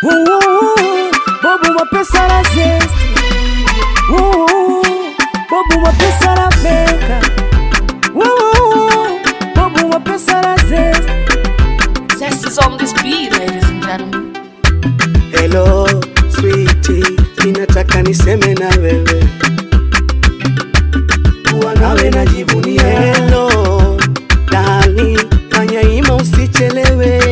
Bobo mapesa la zesti, bobo mapesa la beka, bobo mapesa la zesti. Zest is on this beat, ladies and gentlemen. Hello sweetie, ninataka niseme na wewe, kuwa nawe najivunia. Hello darling, fanya ima usichelewe.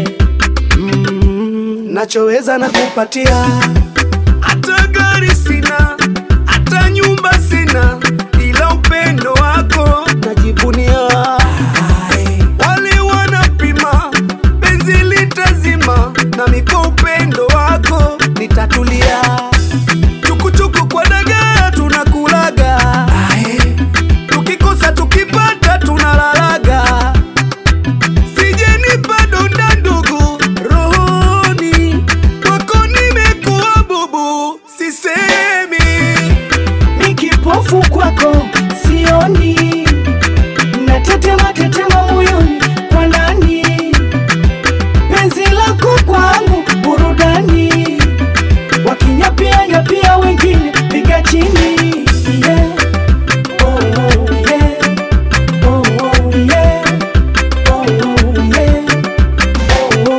Nachoweza nakupatia, hata gari sina, hata nyumba sina, ila upendo wako najivunia. Wale wanapima penzi litazima, nami kwa upendo wako nitatulia. Chukuchuku kwa dagaa tunakulaga, tukikosa tukipata tunalalaga. Sijenipa donda ndugu rohoni, wako nimekuwa bubu sisemi. Nikipofu kwako sioni, natetema moyoni kwa ndani. Penzi lako kwangu burudani, wakinyapia wengine piga chini. Yeah. Oh, yeah. Oh, yeah. Oh, yeah. Oh.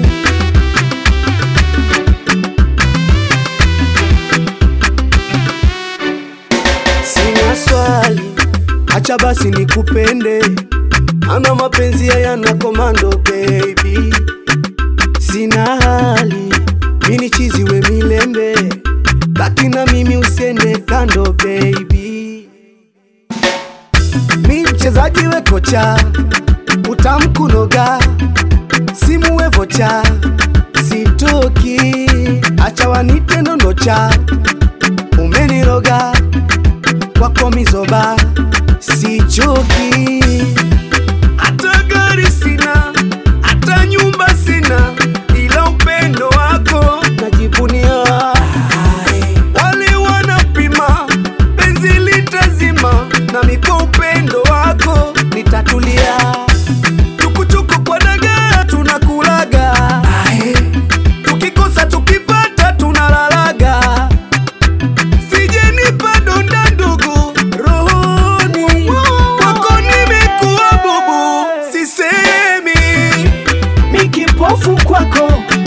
Sina swali, acha basi nikupende, ana mapenzi yana komando baby. Sina hali, mini chiziwe milembe, baki na mimi usiende kando baby. Mi mchezaji we kocha, utamkunoga, simu we vocha, sitoki, acha wanite nondocha. Umeniroga wako mizoba, sichoki. Hata gari sina, hata nyumba sina, ila upendo wako najivunia. Wale wanapima penzi litazima, nami kwa upendo wako nitatulia. Chukuchuku kwa dagaa tunakulaga, tukikosa tukipata tunalalaga. Sijenipa donda ndugu rohoni, wako nimekuwa bubu sisemi. Nikipofu kwako